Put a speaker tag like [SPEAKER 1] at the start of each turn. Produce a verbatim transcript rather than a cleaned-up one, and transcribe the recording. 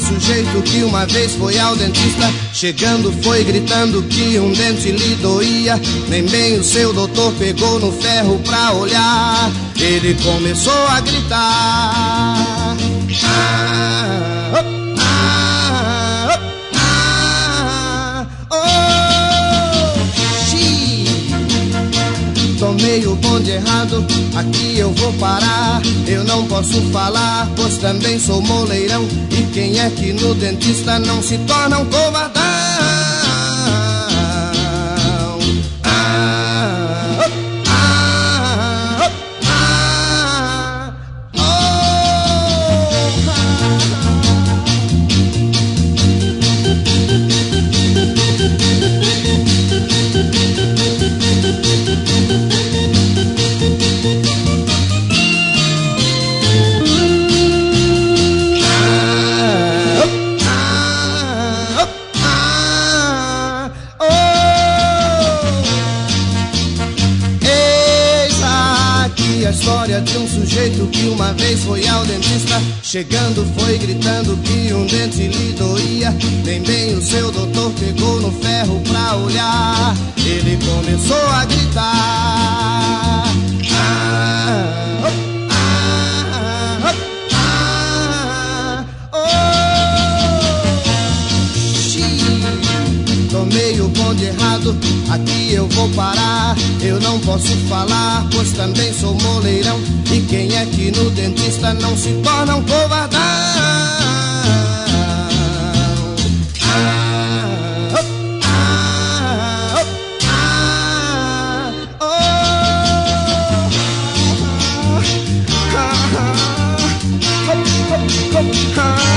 [SPEAKER 1] sujeito que uma vez foi ao dentista. Chegando foi gritando que um dente lhe doía. Nem bem o seu doutor pegou no ferro pra olhar. Ele começou a gritar: ah, oh, ah, oh, ah, oh, xi. Tomei o bonde errado, aqui eu vou parar. Eu não posso falar, pois também sou moleirão. E quem é que no dentista não se torna um covardão? Ah, oh, ah, oh, ah, oh, a história de um sujeito que uma vez foi ao dentista. Chegando foi gritando que um dente lhe doía. Nem bem o seu doutor pegou no ferro pra olhar. Ele começou a gritar: ah, oh, ah, oh, ah, oh, xi. Tomei o bonde errado, aqui eu vou parar. Eu não posso falar, pois também sou moleirão. E quem é que no dentista não se torna um covardão? Ah, oh, ah, oh, ah, oh, ah, ah, ah, ah, ah.